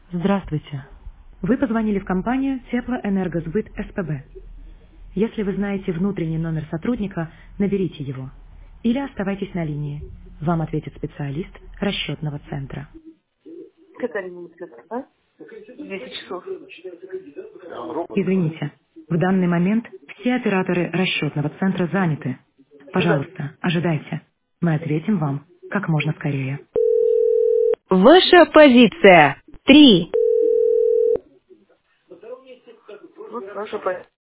Здравствуйте. Вы позвонили в компанию Теплоэнергосбыт СПБ. Если вы знаете внутренний номер сотрудника, наберите его. Или оставайтесь на линии. Вам ответит специалист расчетного центра. Катарина Муцкая, да? 10 часов. Извините, в данный момент все операторы расчетного центра заняты. Да. Пожалуйста, ожидайте. Мы ответим вам как можно скорее. Ваша позиция. 3. Вот хорошо, понятно.